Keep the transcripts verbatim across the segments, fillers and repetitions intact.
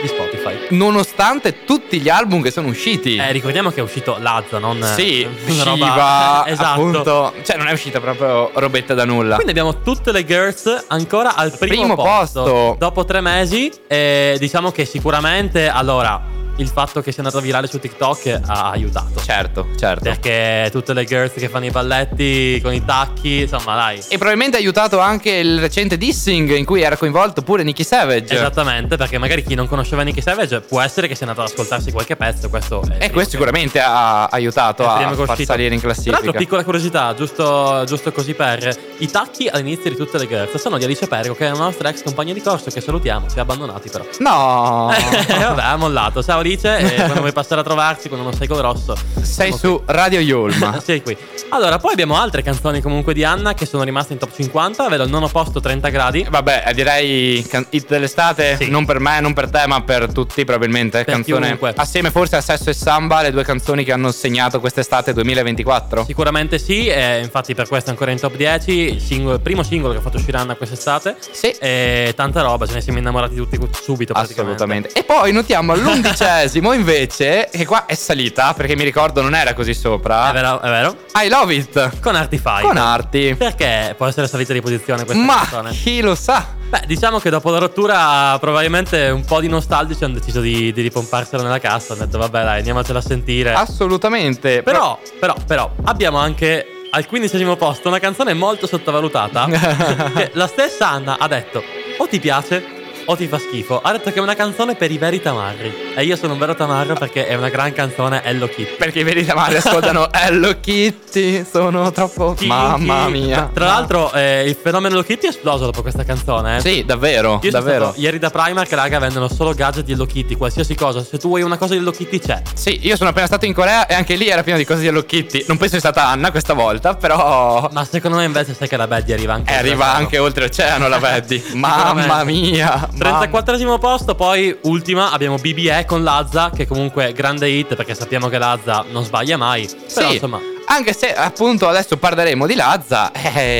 di Spotify. Nonostante tutti gli album che sono usciti. Eh, ricordiamo che è uscito Lazza, non Sì, una roba- Shiva, esatto. appunto. Cioè non è uscita proprio robetta da nulla. Quindi abbiamo tutte le girls ancora al primo, Primo posto. Dopo tre mesi. E diciamo che sicuramente, allora, il fatto che sia andato virale su TikTok ha aiutato. Certo, certo. Perché tutte le girls che fanno i balletti con i tacchi, insomma, dai. E probabilmente ha aiutato anche il recente dissing in cui era coinvolto pure Nicky Savage. Esattamente, perché magari chi non conosceva Nicky Savage può essere che sia andato ad ascoltarsi qualche pezzo. Questo è E questo sicuramente ha aiutato È il a primo che è far uscito. salire in Tra classifica. l'altro, piccola curiosità, giusto, giusto così per i tacchi all'inizio di tutte le girls sono di Alice Pergo, che è una nostra ex compagna di corso, che salutiamo, si è abbandonati però. No. Eh, vabbè, ha mollato. Ciao Alice, e quando vuoi passare a trovarci, quando non sei col rosso, Sei siamo su Radio Yulma. qui. Sei qui. Allora, poi abbiamo altre canzoni comunque di Anna che sono rimaste in top cinquanta, vedo il nono posto trenta gradi. Vabbè, eh, direi can- hit dell'estate, Sì. non per me, non per te, ma per tutti probabilmente. Per Canzone chiunque. assieme forse a Sesso e Samba, le due canzoni che hanno segnato quest'estate duemilaventiquattro. Sicuramente sì, e infatti per questo è ancora in top dieci. Il, singolo, il primo singolo che ha fatto uscire Anna quest'estate. Sì. E tanta roba, ce ne siamo innamorati tutti subito praticamente. Assolutamente. E poi notiamo all'undicesimo invece, che qua è salita, perché mi ricordo non era così sopra. È vero, è vero. I Love It Con Artify. con Arti. Perché può essere salita di posizione questa Ma canzone? chi lo sa? Beh, diciamo che dopo la rottura probabilmente un po' di nostalgici hanno deciso di, di ripomparsela nella cassa. Hanno detto vabbè dai, andiamocela a sentire. Assolutamente. Però, però, però, abbiamo anche al quindicesimo posto una canzone molto sottovalutata che la stessa Anna ha detto o ti piace o ti fa schifo. Ha detto che è una canzone per i veri tamarri. E io sono un vero tamarro perché è una gran canzone Hello Kitty. Perché i veri tamari ascoltano Hello Kitty, sono troppo... Kinky. Mamma mia. Tra l'altro eh, il fenomeno Hello Kitty è esploso dopo questa canzone, eh. Sì, davvero, Io sono davvero. stato ieri da Primark, raga, vendono solo gadget di Hello Kitty, qualsiasi cosa. Se tu vuoi una cosa di Hello Kitty c'è. Sì, io sono appena stato in Corea e anche lì era pieno di cose di Hello Kitty. Non penso sia stata Anna questa volta, però... Ma secondo me invece sai che la Betty arriva anche Eh, arriva oltre anche oltreoceano la Betty. Mamma Sicuramente. mia. trentaquattresimo posto, poi ultima abbiamo B B E con Lazza, che comunque grande hit perché sappiamo che Lazza non sbaglia mai. Però Sì, insomma, anche se appunto adesso parleremo di Lazza,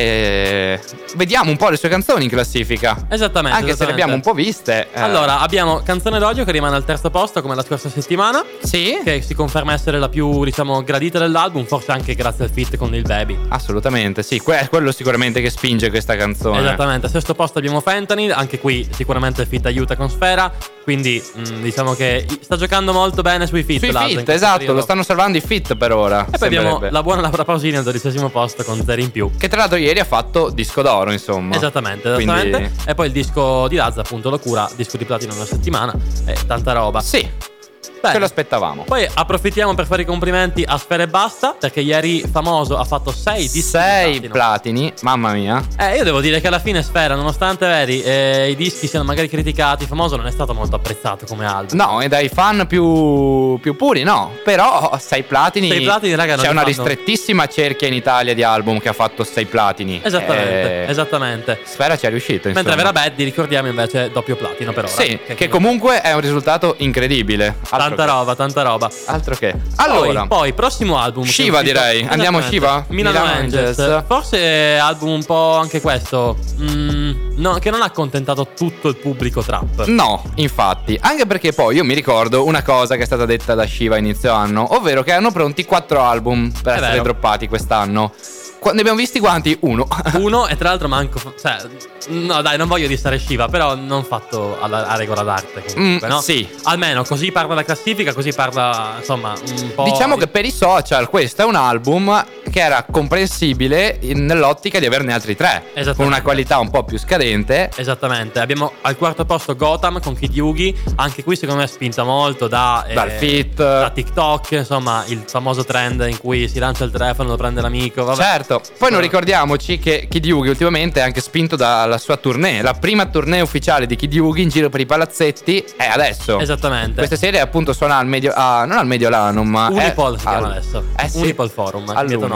eh, vediamo un po' le sue canzoni in classifica. esattamente. Anche se le abbiamo un po' viste. eh. Allora, abbiamo Canzone d'odio che rimane al terzo posto come la scorsa settimana, Sì, che si conferma essere la più, diciamo, gradita dell'album, forse anche grazie al feat con il Baby. assolutamente, sì. Que- è quello sicuramente che spinge questa canzone. Esattamente, al sesto posto abbiamo Fentanyl, anche qui sicuramente il feat aiuta con Sfera, quindi mh, diciamo che sta giocando molto bene sui feat. Sui Lazza, in fit, questo esatto, periodo. lo stanno salvando i fit per ora. E poi abbiamo sembrerebbe. la buona Laura Pausini al dodicesimo posto con Zero in più. Che tra l'altro ieri ha fatto disco d'oro, insomma. Esattamente, Quindi- esattamente. E poi il disco di Lazza, appunto, Locura, disco di platino in una settimana. E tanta roba. Sì, Bene. ce lo aspettavamo. Poi approfittiamo per fare i complimenti a Sfera e Basta, perché ieri Famoso ha fatto sei dischi Sei di platino. platini, mamma mia. Eh, io devo dire che alla fine Sfera, nonostante veri eh, i dischi siano magari criticati, Famoso non è stato molto apprezzato come album. No, e dai fan più, più puri no. Però sei platini. Sei platini, raga, non c'è li una fanno. ristrettissima cerchia in Italia di album che ha fatto sei platini. Esattamente, Eh, esattamente. Sfera ci è riuscito, insomma. Mentre Vera Baddi, ricordiamo invece doppio platino per ora. Sì, che, comunque è un risultato incredibile. Altro Tanta che- roba, tanta roba. Altro che. Poi, Allora, poi, prossimo album. che è Shiva, uscito- direi. Andiamo a Esattamente. Shiva? Milano, Milano Angels. Angels. Forse album un po' anche questo. mm, no, che non ha accontentato tutto il pubblico trap. no, infatti. Anche perché poi io mi ricordo una cosa che è stata detta da Shiva a inizio anno, ovvero che erano pronti quattro album per È essere vero. droppati quest'anno. Qua- ne abbiamo visti quanti? Uno. Uno, e tra l'altro manco. Cioè, no, dai, non voglio dissare Shiva, però non fatto alla, a regola d'arte. Comunque, Mm, no? sì. Almeno così parla la classifica, così parla, insomma, un po'. Diciamo di- che per i social questo è un album che era comprensibile in- nell'ottica di averne altri tre. Esattamente. Con una qualità un po' più scadente. Esattamente, abbiamo al quarto posto Gotham con Kid Yugi, anche qui secondo me è spinta molto da, eh, Dal feat. da TikTok, insomma il famoso trend in cui si lancia il telefono, lo prende l'amico, vabbè. Certo. Poi non ricordiamoci che Kid Yugi ultimamente è anche spinto dalla sua tournée. La prima tournée ufficiale di Kid Yugi in giro per i palazzetti è adesso. Esattamente. Questa serie appunto suona al medio, ah, non al Mediolanum, ma è Unipol si chiama al- adesso. Eh sì, Unipol Forum, all'Unipol. lieto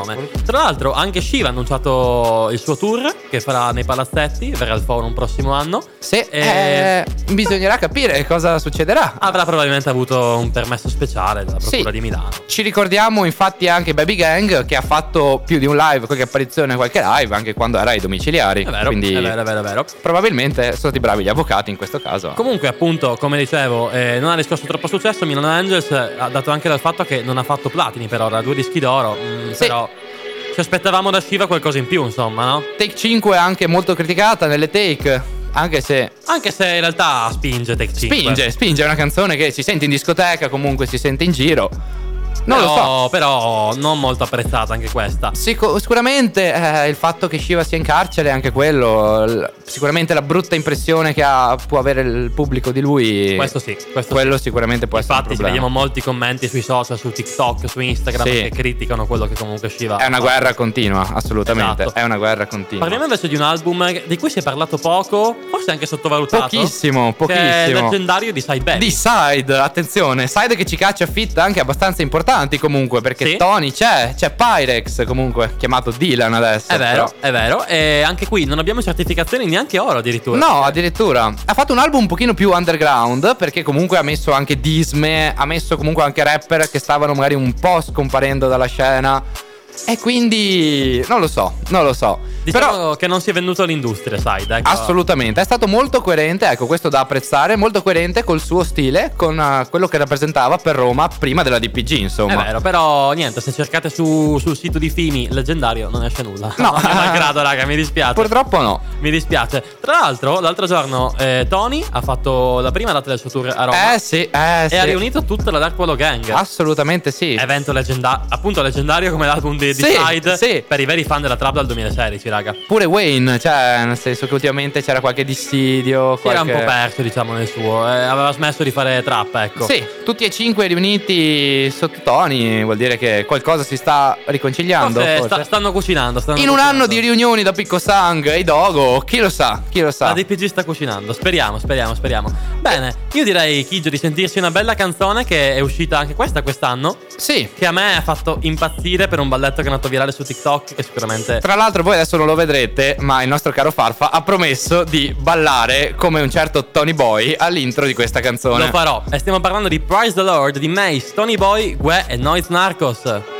nome. Tra l'altro anche Shiva ha annunciato il suo tour che farà nei palazzetti, verrà al Forum prossimo anno. Sì, E- eh, bisognerà capire cosa succederà. Avrà probabilmente avuto un permesso speciale dalla Procura Sì. di Milano. Ci ricordiamo infatti anche Baby Gang, che ha fatto più di un live, qualche apparizione, qualche live, anche quando era ai domiciliari. È vero, Quindi è vero, è vero, è vero. probabilmente sono stati bravi gli avvocati in questo caso. Comunque, appunto, come dicevo, eh, non ha riscosso troppo successo. Milano Angels, eh, ha dato anche dal fatto che non ha fatto platini per ora, due dischi d'oro. mm, Sì. Però ci aspettavamo da Shiva qualcosa in più, insomma, no? Take cinque è anche molto criticata nelle take, anche se Anche se in realtà spinge Take cinque. spinge, spinge, è una canzone che si sente in discoteca, comunque si sente in giro. Non però, lo so. Però non molto apprezzata anche questa. Sicu- sicuramente eh, il fatto che Shiva sia in carcere, anche quello, l- sicuramente la brutta impressione che ha, può avere il pubblico di lui. Questo sì, questo quello sì. sicuramente può essere un Infatti problema. vediamo molti commenti sui social, su TikTok, su Instagram Sì. che criticano quello che comunque Shiva È una fa. guerra continua, assolutamente. Esatto. È una guerra continua. Parliamo invece di un album di cui si è parlato poco, forse anche sottovalutato. Pochissimo, Che è il pochissimo. leggendario di Side Baby. Di Side, attenzione, Side che ci caccia fit anche abbastanza importanti comunque, perché Sì. Tony c'è, c'è Pyrex comunque, chiamato Dylan adesso. È vero, però. è vero. E anche qui non abbiamo certificazioni neanche oro addirittura. No, addirittura. Ha fatto un album un pochino più underground, perché comunque ha messo anche Disme, ha messo comunque anche rapper che stavano magari un po' scomparendo dalla scena. E quindi non lo so, non lo so. Diciamo Però che non si è venduto all'industria, Side. Ecco. assolutamente, è stato molto coerente, ecco, questo da apprezzare, molto coerente col suo stile, con uh, quello che rappresentava per Roma prima della D P G, È insomma. vero, però niente, se cercate su- sul sito di Fimi leggendario non esce nulla. No. Non è malgrado, raga, mi dispiace. Purtroppo no. Mi dispiace. Tra l'altro, l'altro giorno eh, Tony ha fatto la prima data del suo tour a Roma Eh sì, eh sì. e ha riunito tutta la Dark Polo Gang. Assolutamente sì. Evento leggendario, appunto leggendario come l'album di, di Sì, Side sì. per i veri fan della trap dal duemilasedici, raga. Pure Wayne, cioè, nel senso che ultimamente c'era qualche dissidio. Si era un qualche- po' perso, diciamo, nel suo. eh, aveva smesso di fare trap, ecco. Sì, tutti e cinque riuniti sotto Tony, vuol dire che qualcosa si sta riconciliando. Forse forse. sta- stanno cucinando. Stanno In un cucinando. anno di riunioni da Picco Sang e Dogo, chi lo sa, chi lo sa. La D P G sta cucinando, speriamo, speriamo, speriamo. Bene, io direi, Chigio, di sentirsi una bella canzone che è uscita anche questa quest'anno, Sì. che a me ha fatto impazzire per un balletto che è andato virale su TikTok, che sicuramente... Tra l'altro voi adesso non lo vedrete, ma il nostro caro Farfa ha promesso di ballare come un certo Tony Boy all'intro di questa canzone. Lo farò. E stiamo parlando di Praise the Lord, di Mace, Tony Boy, Gue e Noise Narcos.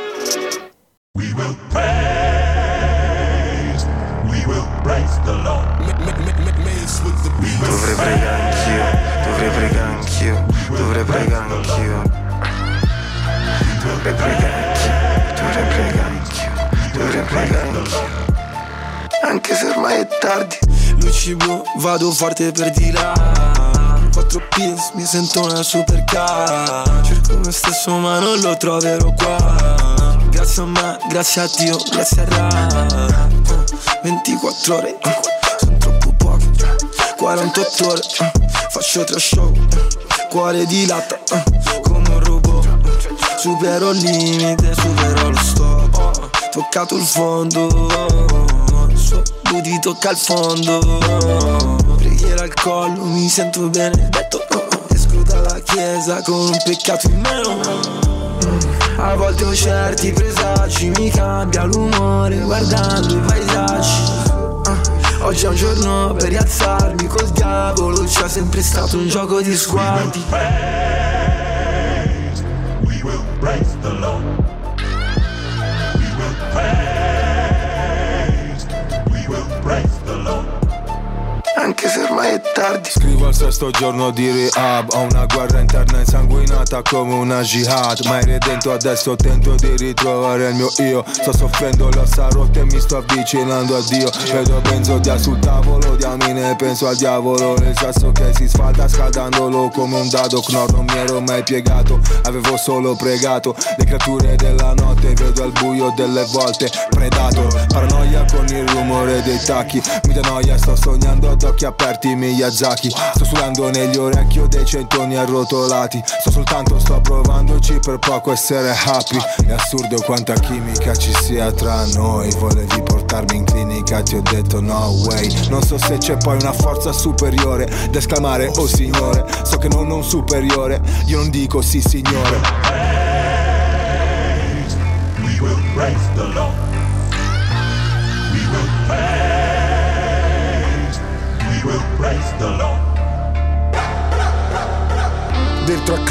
We will praise, we will praise the Lord. Dovrei pregare anch'io, dovrei pregare anch'io, dovrei pregare anch'io. Dovrei pregare anch'io, dovrei pregare anch'io, dovrei pregare anch'io. Anche se ormai è tardi. Luci blu, vado forte per di là. Quattro pills, mi sento una supercar. Cerco me stesso ma non lo troverò qua. Grazie a me, grazie a Dio, grazie a Ra. ventiquattro ore, sono troppo poche. quarantotto ore, faccio tre show. Cuore di latta, come un robot. Supero il limite, supero lo stop. Toccato il fondo. Booty tocca il fondo. Preghiera al collo, mi sento benedetto. Esco dalla chiesa con un peccato in meno. A volte ho certi presagi, mi cambia l'umore guardando i paesaggi. Oggi è un giorno per rialzarmi col diavolo, c'è sempre stato un gioco di sguardi. Praise, we will praise the Lord. We will praise, we will praise the Lord. Anche se ormai è tardi. Scrivo al sesto giorno di rehab. Ho una guerra interna insanguinata come una jihad. Mai redento adesso tento di ritrovare il mio io. Sto soffrendo le ossa rotte e mi sto avvicinando a Dio. Vedo benzodia sul tavolo, diamine penso al diavolo. Il sasso che si sfalda scaldandolo come un dado. Knorr non mi ero mai piegato, avevo solo pregato. Le creature della notte vedo al buio delle volte. Predator, paranoia con il rumore dei tacchi. Mi dà noia, sto sognando ad occhi aperti Miyazaki. Sto sudando negli orecchi dei centoni arrotolati. Sto soltanto, sto provandoci per poco essere happy. È assurdo quanta chimica ci sia tra noi. Volevi portarmi in clinica, ti ho detto no way. Non so se c'è poi una forza superiore da esclamare oh signore. So che non ho un superiore, io non dico sì signore. Praise, we will praise the Lord.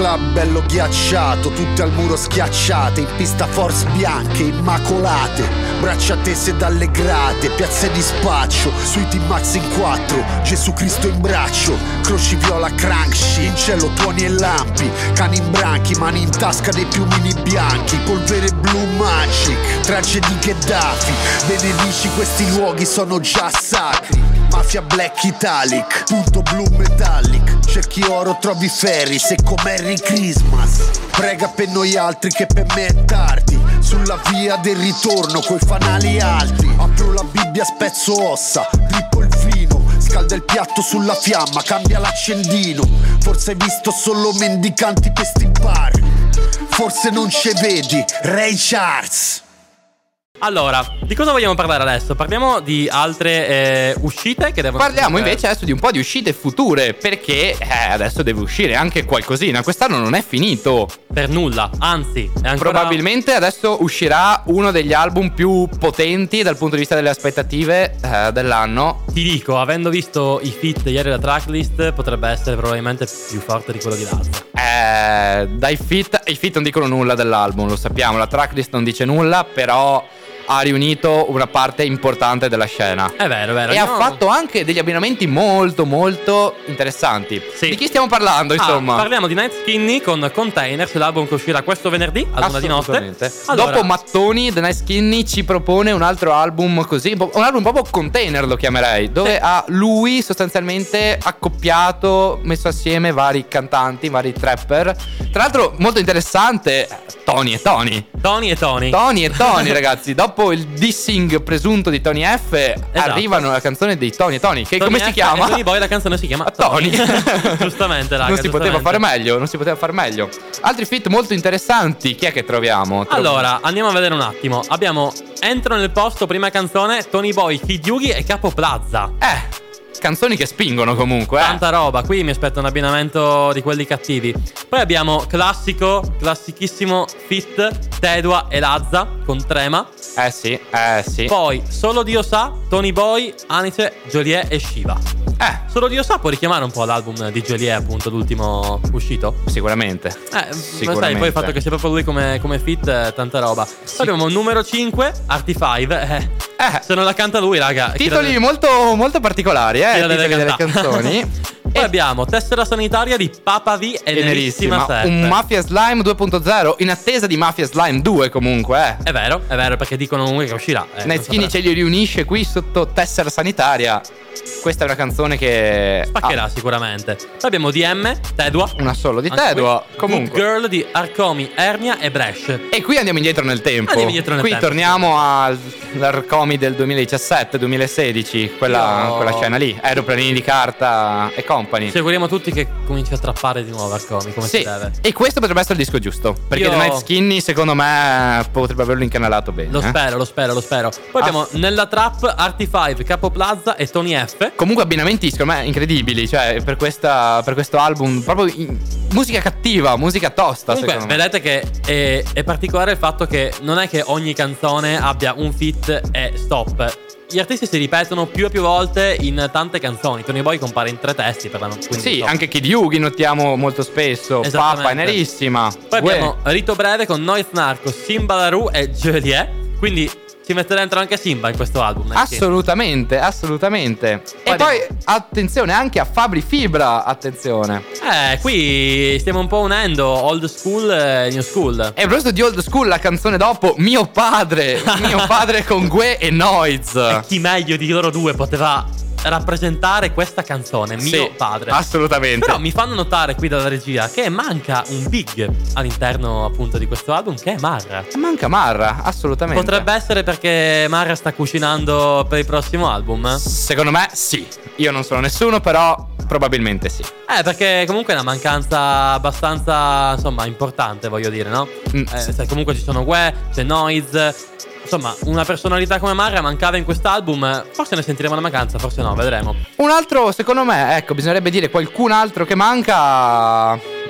club bello ghiacciato, tutte al muro schiacciate, in pista force bianche, immacolate, braccia tese dalle grate, piazze di spaccio, sui T-Max in quattro, Gesù Cristo in braccio, croci viola cranksci, in cielo tuoni e lampi, cani in branchi, mani in tasca dei piumini bianchi, polvere blu magic, tracce di Gheddafi, benedici questi luoghi sono già sacri, mafia black italic, punto blu metallic, cerchi oro trovi ferri, se come Merry Christmas, prega per noi altri che per me è tardi, sulla via del ritorno coi fanali alti, apro la Bibbia, spezzo ossa, drippo il vino, scalda il piatto sulla fiamma, cambia l'accendino, forse hai visto solo mendicanti per sti bar, forse non ce vedi, Ray Charles. Allora, di cosa vogliamo parlare adesso? Parliamo di altre eh, uscite che devono... Parliamo invece adesso di un po' di uscite future, perché eh, adesso deve uscire anche qualcosina. Quest'anno non è finito per nulla, anzi è ancora... Probabilmente adesso uscirà uno degli album più potenti dal punto di vista delle aspettative eh, dell'anno. Ti dico, avendo visto i feat ieri la tracklist, potrebbe essere probabilmente più forte di quello di Lazza. Eh, dai feat, i feat non dicono nulla dell'album, lo sappiamo, la tracklist non dice nulla, però ha riunito una parte importante della scena. È vero, è vero. E no. ha fatto anche degli abbinamenti molto molto interessanti. Sì. Di chi stiamo parlando, insomma? Ah, parliamo di Night Skinny con Containers, l'album che uscirà questo venerdì a luna di notte. Allora, dopo Mattoni, The Night Skinny ci propone un altro album così, un album proprio container lo chiamerei, dove sì. ha lui sostanzialmente accoppiato, messo assieme vari cantanti, vari trapper. Tra l'altro molto interessante, Tony e Tony. Tony e Tony. Tony e Tony, ragazzi. Dopo il dissing presunto di Tony F, esatto. arrivano la canzone dei Tony e Tony. Che Tony come F si chiama? Tony Boy, la canzone si chiama Tony. Giustamente, raga. Non si poteva fare meglio. Non si poteva fare meglio. Altri feat molto interessanti. Chi è che troviamo? Troviamo. Allora, andiamo a vedere un attimo. Abbiamo Entro nel posto, prima canzone, Tony Boy, Kid Yugi e Capo Plaza. Eh. Canzoni che spingono comunque, eh. Tanta roba, qui mi aspetta un abbinamento di quelli cattivi. Poi abbiamo classico, classichissimo feat Tedua e Lazza con Trema. Eh sì, eh sì. Poi Solo Dio sa, Tony Boy, Anice, Joliet e Shiva. Eh, Solo Dio sa può richiamare un po' l'album di Joliet, appunto, l'ultimo uscito? Sicuramente. Eh, Sicuramente. Sai, poi il fatto che sia proprio lui come, come feat, eh, tanta roba. Sì. Poi abbiamo numero cinque, Artifive. Eh, eh. Se non la canta lui, raga. Titoli deve... molto, molto particolari, eh. Titoli delle, delle canzoni. Poi abbiamo Tessera sanitaria di Papa V e Nerissima sette. Un Mafia Slime due punto zero in attesa di Mafia Slime due comunque, eh. È vero, è vero, perché dicono comunque che uscirà. Eh, Night Skinny ce li riunisce qui sotto Tessera sanitaria. Questa è una canzone che spaccherà ah. sicuramente. Poi abbiamo D M, Tedua. Una solo di Tedua. Comunque Good Girl di Arcomi, Ernia e Bresh. E qui andiamo indietro nel tempo. Andiamo indietro nel qui tempo. torniamo all'Arcomi del duemiladiciassette duemilasedici. Quella, Io... quella scena lì. Aeroplanini di carta e company. Ci auguriamo tutti che cominci a trappare di nuovo Arcomi, come sì. si deve. E questo potrebbe essere il disco giusto. Perché Io... The Night Skinny secondo me potrebbe averlo incanalato bene. Lo eh? spero, lo spero, lo spero. Poi ah. abbiamo Nella Trap, Artifive, Capo Plaza e Tony F. Comunque abbinamenti secondo me incredibili. Cioè per, questa, per questo album proprio in, musica cattiva, musica tosta. Comunque vedete che è, è particolare il fatto che non è che ogni canzone abbia un feat e stop. Gli artisti si ripetono più e più volte in tante canzoni. Tony Boy compare in tre testi per la notte. Sì, stop. Anche Kid Yugi notiamo molto spesso. Papa è Nerissima. Poi Ue. abbiamo Rito Breve con Noise Narco, Simba Larue e Joliet. Quindi ci mette dentro anche Simba in questo album. Assolutamente, assolutamente. Poi e poi attenzione anche a Fabri Fibra, attenzione. Eh, qui stiamo un po' unendo old school e new school. E a proposito di old school, la canzone dopo, Mio Padre. Mio Padre con Gue e Noiz. E chi meglio di loro due poteva rappresentare questa canzone, Mio sì, Padre. Assolutamente. Però mi fanno notare qui dalla regia che manca un big all'interno appunto di questo album, che è Marra. Manca Marra, assolutamente. Potrebbe essere perché Marra sta cucinando per il prossimo album? Secondo me sì. Io non sono nessuno, però probabilmente sì. Eh, perché comunque è una mancanza abbastanza, insomma, importante, voglio dire, no? Mm. Eh, sai, comunque ci sono Gue, c'è Noiz. Insomma, una personalità come Marra mancava in quest'album. Forse ne sentiremo la mancanza, forse no, vedremo. Un altro, secondo me, ecco, bisognerebbe dire qualcun altro che manca.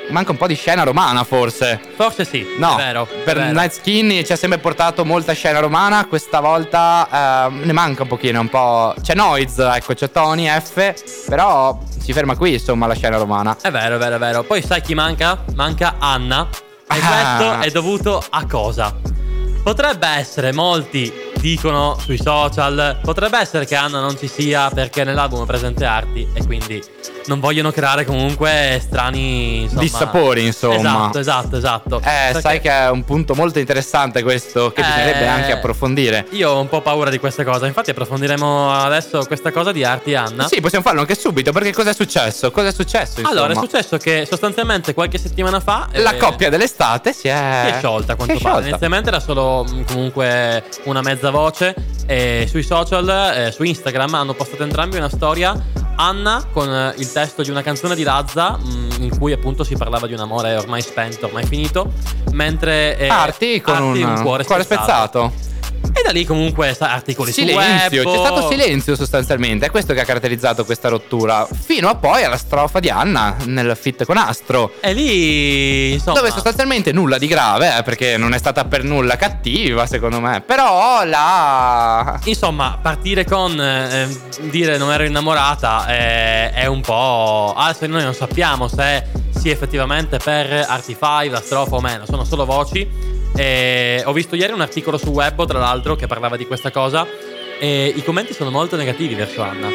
manca un po' di scena romana forse. Forse sì, No, è vero. per è vero. Night Skinny ci ha sempre portato molta scena romana. Questa volta eh, ne manca un pochino, un po'. C'è Noiz, ecco, c'è Tony F, però si ferma qui, insomma, la scena romana. È vero, è vero, è vero. Poi sai chi manca? Manca Anna. E Ah. questo è dovuto a cosa? Potrebbe essere, molti dicono sui social, potrebbe essere che Anna non ci sia perché nell'album è presente Arti e quindi non vogliono creare comunque strani, insomma, Dissapori, insomma. Esatto, esatto, esatto. Eh, Perché sai che è un punto molto interessante questo, che Eh, bisognerebbe anche approfondire. Io ho un po' paura di queste cose. Infatti approfondiremo adesso questa cosa di Arti e Anna. Sì, possiamo farlo anche subito, perché cosa è successo? Cosa è successo, insomma? Allora, è successo che sostanzialmente qualche settimana fa La eh, coppia dell'estate si è... si è sciolta a quanto Si è pare. sciolta. Inizialmente era solo mh, comunque una mezza voce. E sui social, eh, su Instagram, hanno postato entrambi una storia. Anna con eh, il testo di una canzone di Lazza, mh, in cui appunto si parlava di un amore ormai spento, ormai finito. Mentre eh, Arti con Arti, un, cuore, spezzato. E da lì comunque sa- articoli Silenzio, su web. c'è stato silenzio sostanzialmente. È questo che ha caratterizzato questa rottura. Fino a poi alla strofa di Anna nel feat con Astro. E lì, insomma, Dove sostanzialmente nulla di grave, eh, perché non è stata per nulla cattiva, secondo me. Però la. Insomma, partire con eh, dire non ero innamorata eh, è un po'. Adesso noi non sappiamo se sia effettivamente per Arti cinque la strofa o meno, sono solo voci. E ho visto ieri un articolo su Webbo, tra l'altro, che parlava di questa cosa. E i commenti sono molto negativi verso Anna.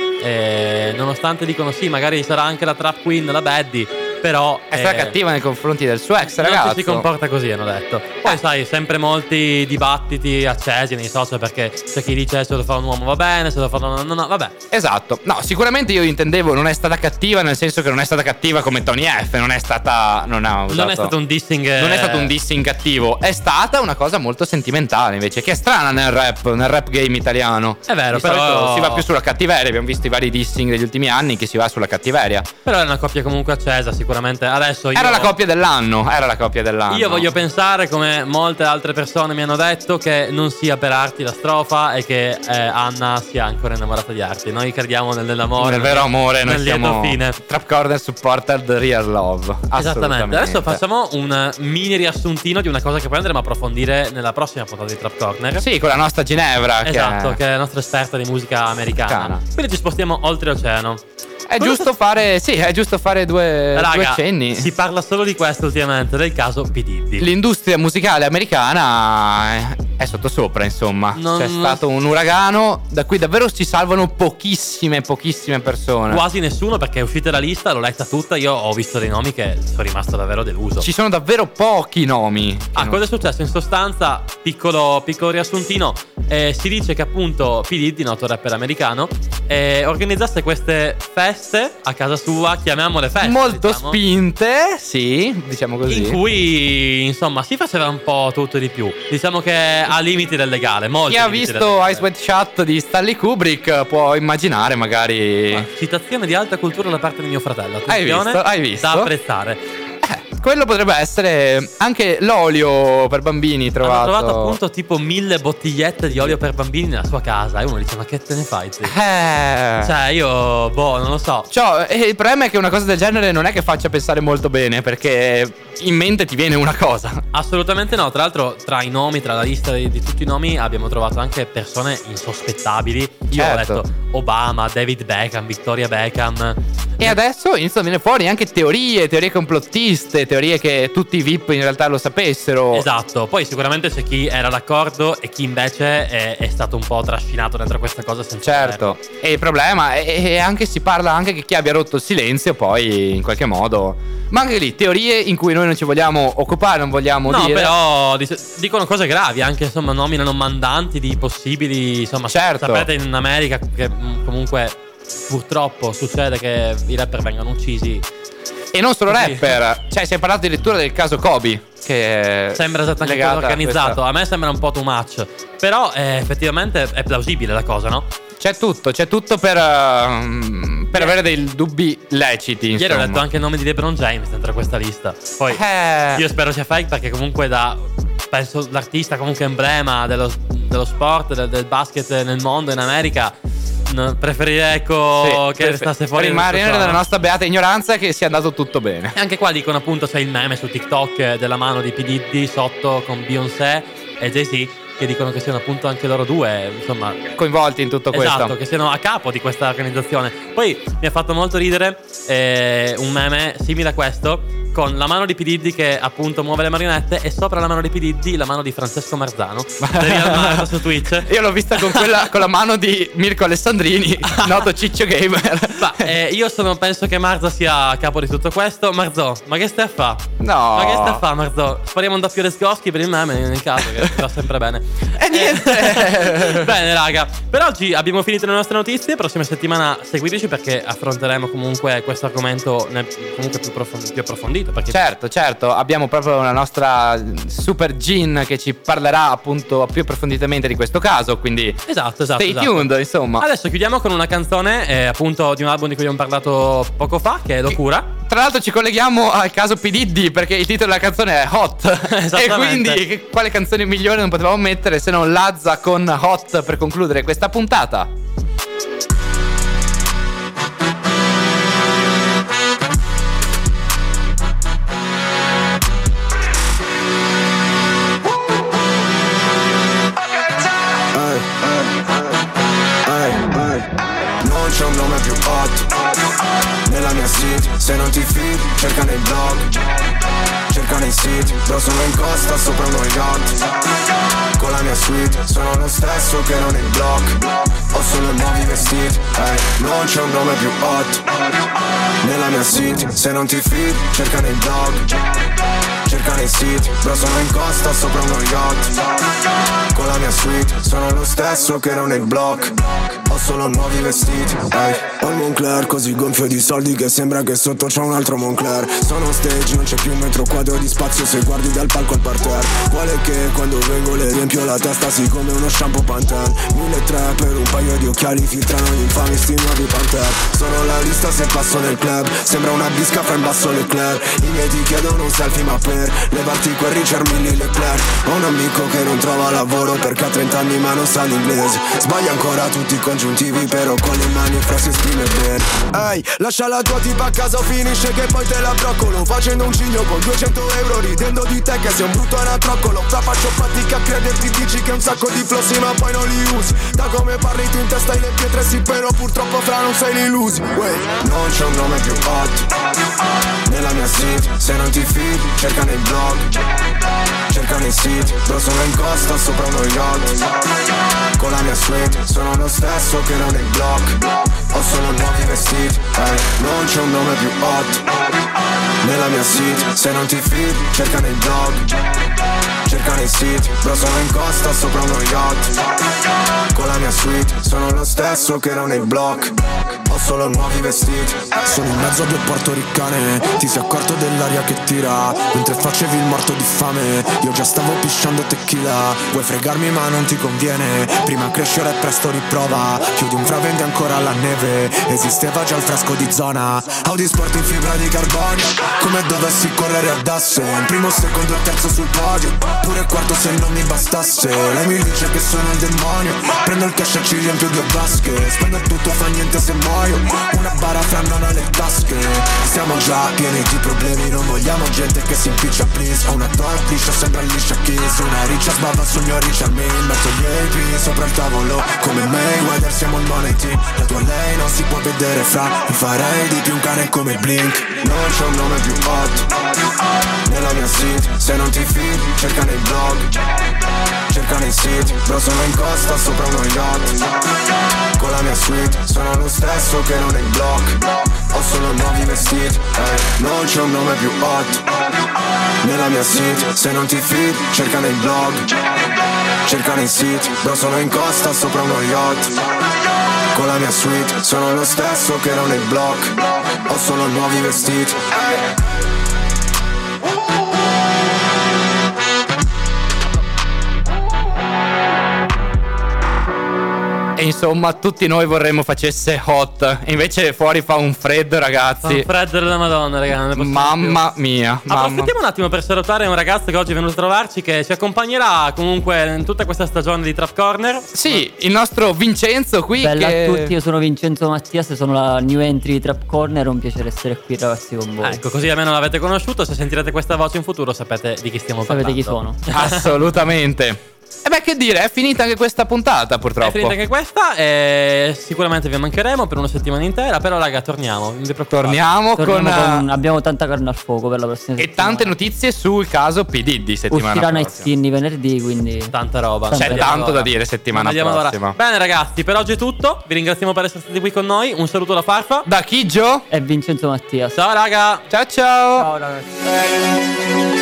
E nonostante dicono sì, magari sarà anche la trap queen, la baddie, però È stata eh, cattiva nei confronti del suo ex non ragazzo. ci si comporta così, hanno detto. Poi Eh. sai, sempre molti dibattiti accesi nei social, perché c'è chi dice se lo fa un uomo va bene, se lo fa no, no, no, vabbè. Esatto. No, sicuramente io intendevo non è stata cattiva, nel senso che non è stata cattiva come Tony F. Non è stata. Non, ha usato- Non è stato un dissing. eh, Non è stato un dissing cattivo. È stata una cosa molto sentimentale, invece. Che è strana nel rap, nel rap game italiano. È vero, Di però- solito si va più sulla cattiveria. Abbiamo visto i vari dissing degli ultimi anni che si va sulla cattiveria. Però è una coppia comunque accesa, sicuramente. Adesso io, Era la coppia dell'anno. Era la coppia dell'anno. Io voglio pensare, come molte altre persone mi hanno detto, che non sia per Arti la strofa e che eh, Anna sia ancora innamorata di Arti. Noi crediamo nel- nell'amore, Nel vero amore, noi nel lieto siamo fine. Trap Corner supporter the real love. Esattamente. Adesso Assolutamente. facciamo un mini riassuntino di una cosa che poi andremo a approfondire nella prossima puntata di Trap Corner. Sì, con la nostra Ginevra. Esatto, che che è la nostra esperta di musica americana. Americana. Quindi ci spostiamo oltreoceano. È giusto fare. Sì, è giusto fare due, due Raga, cenni. si parla solo di questo ultimamente, del caso P. Diddy. L'industria musicale americana è, è sottosopra, insomma. Non- C'è stato un uragano da cui davvero si salvano pochissime, pochissime persone. Quasi nessuno, perché è uscita la lista, l'ho letta tutta, io ho visto dei nomi che sono rimasto davvero deluso. Ci sono davvero pochi nomi. Ah, cosa è successo? In sostanza, piccolo, piccolo riassuntino, eh, si dice che appunto P. Diddy, noto rapper americano, eh, organizzasse queste feste a casa sua, chiamiamole feste, Molto diciamo, spinte, sì, diciamo così. in cui insomma si faceva un po' tutto e di più. Diciamo che a limiti del legale, molti Chi ha limiti del visto legale. Ice White Shut di Stanley Kubrick può immaginare magari. Ah, citazione di alta cultura da parte di mio fratello. Hai Attenzione, visto? Hai visto? Da apprezzare. Eh, quello potrebbe essere anche l'olio per bambini trovato. Hanno trovato appunto tipo mille bottigliette di olio per bambini nella sua casa. E uno dice: ma che te ne fai? Te? Eh. Cioè, io, boh, non lo so. Cioè, eh, il problema è che una cosa del genere non è che faccia pensare molto bene, perché in mente ti viene una cosa. Assolutamente no. Tra l'altro, tra i nomi, tra la lista di, di tutti i nomi, abbiamo trovato anche persone insospettabili. Io Certo. ho letto Obama, David Beckham, Victoria Beckham. E adesso iniziano a venire fuori anche teorie, teorie complottiste, teorie che tutti i V I P in realtà lo sapessero. Esatto, poi sicuramente c'è chi era d'accordo e chi invece è, è stato un po' trascinato dentro questa cosa senza Certo. E il problema è, è anche si parla anche che chi abbia rotto il silenzio poi in qualche modo. Ma anche lì, teorie in cui noi non ci vogliamo occupare, non vogliamo No, dire. però dice- dicono cose gravi, anche insomma nominano mandanti di possibili, insomma, Certo. sapete in America che mh, comunque purtroppo succede che i rapper vengano uccisi. E non solo Così. rapper. Cioè, si è parlato addirittura del caso Kobe. Che Sembra esattamente legata a organizzato, questa- a me sembra un po' too much. Però eh, effettivamente è plausibile la cosa, no? C'è tutto, c'è tutto per, uh, per avere dei dubbi leciti. Ieri ho insomma. letto anche il nome di LeBron James dentro questa lista. Poi Eh. io spero sia fake, perché comunque da penso l'artista comunque emblema dello, dello sport, del, del basket nel mondo, in America. no, preferirei ecco Sì, che prefer- restasse fuori. rimanere dal nella nostra beata ignoranza che sia andato tutto bene. E anche qua dicono appunto c'è il meme su TikTok della mano di P. Diddy sotto con Beyoncé e Jay-Z, che dicono che siano appunto anche loro due, insomma, coinvolti in tutto questo. Esatto, che siano a capo di questa organizzazione. Poi mi ha fatto molto ridere eh, un meme simile a questo, con la mano di P. Diddy che appunto muove le marionette e sopra la mano di P. Diddy la mano di Francesco Marzano. Devi andare su Twitch. Io l'ho vista con quella con la mano di Mirko Alessandrini, noto Ciccio Gamer. Ma eh, io sono, penso che Marzo sia a capo di tutto questo. Marzo, ma che stai a fa? No. Ma che stai a fa, Marzo? Spariamo un doppio Resgoschi per il meme nel caso, che va sempre bene. E niente. Bene, raga. Per oggi abbiamo finito le nostre notizie. Prossima settimana seguiteci perché affronteremo comunque questo argomento nel, comunque più, profondi- più approfondito. Perché Certo, certo, abbiamo proprio una nostra super Gin che ci parlerà appunto più approfonditamente di questo caso, quindi Esatto, esatto. stay esatto. tuned, insomma. Adesso chiudiamo con una canzone eh, appunto di un album di cui abbiamo parlato poco fa, che è Locura. Tra l'altro ci colleghiamo al caso P. Diddy perché il titolo della canzone è Hot. E quindi che- quale canzone migliore non potevamo mettere se non Lazza con Hot per concludere questa puntata. Non c'è un nome più hot nella mia city. Se non ti fidi, cerca nei blog, cerca nei siti. Bro, sono in costa sopra uno yacht con la mia suite. Sono lo stesso che ero nei blog, ho solo nuovi vestiti. Hey, non c'è un nome più hot nella mia city. Se non ti fidi, cerca nei blog, cerca nei siti. Bro, sono in costa sopra uno yacht con la mia suite. Sono lo stesso che ero nei block, ho solo nuovi vestiti. Hey, ho il Moncler così gonfio di soldi che sembra che sotto c'è un altro Moncler. Sono on stage, non c'è più un metro quadro di spazio se guardi dal palco al parterre. Quale che quando vengo le riempio la testa sì come uno shampoo Pantene. mille tre per un paio di occhiali filtrano gli infami sti nuovi Panther. Sono la lista se passo nel club, sembra una bisca fra in basso l'eclair. I miei ti chiedono un selfie ma per levarti quel Richard Mille Leclerc. Ho un amico che non trova lavoro perché ha trenta anni ma non sa l'inglese. Sbaglia ancora tutti i congiuntivi però con le mani fra si esprime bene. Ehi, lascia la tua tipa a casa o finisce che poi te la broccolo. Facendo un cigno con duecento euro ridendo di te che sei un brutto anatroccolo. Fra faccio fatica a crederti, dici che un sacco di flossi ma poi non li usi. Da come parli tu in testa hai le pietre sì però purtroppo fra non sei l'illusi. Wait. Non c'è un nome più hot nella mia city. Se non ti fidi cerca nei blog, cerca nei siti. Bro, sono in costa sopra uno yacht con la mia suite. Sono lo stesso che ero nei block, ho solo nuovi vestiti. Hey, non c'è un nome più hot nella mia city. Se non ti fidi cerca nei blog, cerca nei siti. Bro, sono in costa sopra uno yacht con la mia suite. Sono lo stesso che ero nei block, ho solo nuovi vestiti. Sono in mezzo a due portoricane, ti sei accorto dell'aria che tira mentre facevi il morto di fame. Io già stavo pisciando tequila. Vuoi fregarmi ma non ti conviene. Prima crescere e presto riprova. Chiudi un fravendi ancora la neve. Esisteva già il fresco di zona. Audi sport in fibra di carbonio, come dovessi correre ad asse. In primo, secondo e terzo sul podio, pure quarto se non mi bastasse. Lei mi dice che sono il demonio. Prendo il cash e ci riempio due vasche. Spendo tutto, fa niente se muoio. Una bara fra non ha le tasche. Siamo già pieni di problemi. Non vogliamo gente che si impiccia please. Ho una top liscia, sembra liscia kiss. Una riccia sbava sul mio Richard Mille. Metto gli A P sopra il tavolo come Mayweather, siamo il money team. La tua lei non si può vedere fra. Mi farei di più un cane come Blink. Non c'è un nome più hot nella mia city. Se non ti fidi cerca nei blog, cerca nei siti. Bro, sono in costa sopra uno yacht con la mia suite. Sono lo stesso che ero nei block, ho solo nuovi vestiti. Hey, non c'è un nome più hot nella mia city. Se non ti fidi cerca nei blog, cerca nei siti. Bro, sono in costa sopra uno yacht con la mia suite. Sono lo stesso che ero nei block, ho solo nuovi vestiti. E insomma, tutti noi vorremmo facesse hot. E invece fuori fa un freddo, ragazzi. Un freddo della Madonna, raga. Non ne possiamo Mamma più. mia. Mamma. Approfittiamo un attimo per salutare un ragazzo che oggi è venuto a trovarci, che ci accompagnerà comunque in tutta questa stagione di Trap Corner. Sì, il nostro Vincenzo qui. Bella che... a tutti, io sono Vincenzo Mattias, sono la new entry di Trap Corner. È un piacere essere qui, ragazzi, con voi. Ecco, così almeno l'avete conosciuto. Se sentirete questa voce in futuro sapete di chi stiamo Sapete parlando. chi sono. Assolutamente. E beh, che dire, è finita anche questa puntata, purtroppo. È finita anche questa e sicuramente vi mancheremo per una settimana intera. Però raga, torniamo, non vi preoccupate. Torniamo, Torniamo con, con- abbiamo tanta carne al fuoco per la prossima e settimana. tante notizie sul caso P. Diddy settimana Uscirà Night prossima. Skinny venerdì, quindi Tanta roba. Tanta C'è roba. tanto Allora. da dire settimana Vediamo allora. prossima. Bene ragazzi, per oggi è tutto. Vi ringraziamo per essere stati qui con noi. Un saluto da Farfa. Da Chigio. è Vincenzo Mattias. Ciao raga. Ciao ciao. Ciao ragazzi.